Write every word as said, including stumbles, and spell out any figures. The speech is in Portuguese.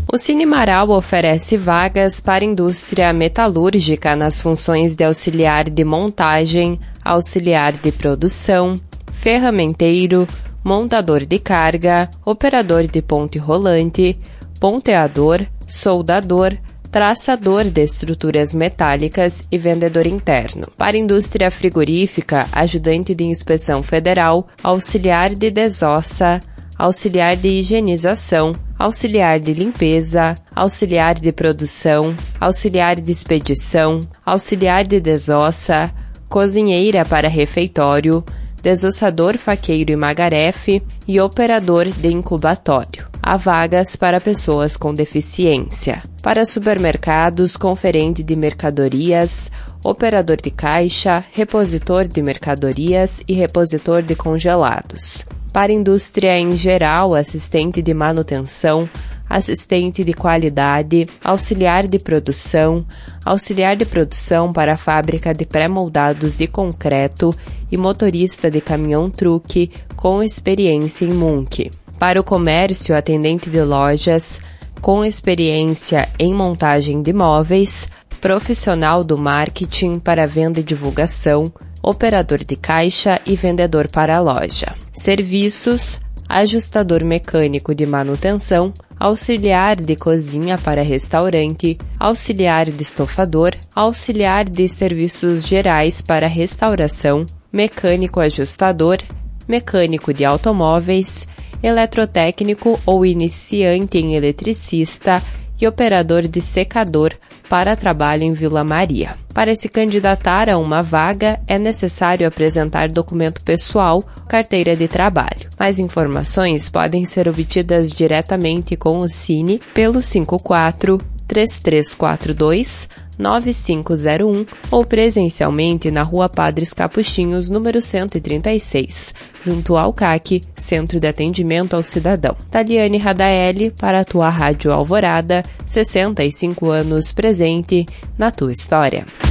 O Cine Marau oferece vagas para indústria metalúrgica nas funções de auxiliar de montagem, auxiliar de produção, ferramenteiro, montador de carga, operador de ponte rolante, ponteador, soldador, traçador de estruturas metálicas e vendedor interno. Para indústria frigorífica, ajudante de inspeção federal, auxiliar de desossa, auxiliar de higienização, auxiliar de limpeza, auxiliar de produção, auxiliar de expedição, auxiliar de desossa, cozinheira para refeitório, desossador faqueiro e magarefe e operador de incubatório. Há vagas para pessoas com deficiência. Para supermercados, conferente de mercadorias, operador de caixa, repositor de mercadorias e repositor de congelados. Para indústria em geral, assistente de manutenção, assistente de qualidade, auxiliar de produção, auxiliar de produção para a fábrica de pré-moldados de concreto e motorista de caminhão-truque com experiência em Munch. Para o comércio, atendente de lojas, com experiência em montagem de móveis, profissional do marketing para venda e divulgação, operador de caixa e vendedor para a loja. Serviços, ajustador mecânico de manutenção, auxiliar de cozinha para restaurante, auxiliar de estofador, auxiliar de serviços gerais para restauração, mecânico ajustador, mecânico de automóveis, eletrotécnico ou iniciante em eletricista e operador de secador para trabalho em Vila Maria. Para se candidatar a uma vaga, é necessário apresentar documento pessoal, carteira de trabalho. Mais informações podem ser obtidas diretamente com o Cine pelo cinco quatro, três três quatro dois, nove cinco zero um ou presencialmente na Rua Padres Capuchinhos, número cento e trinta e seis, junto ao C A C, Centro de Atendimento ao Cidadão. Taliane Radaeli, para a tua Rádio Alvorada, sessenta e cinco anos presente na tua história.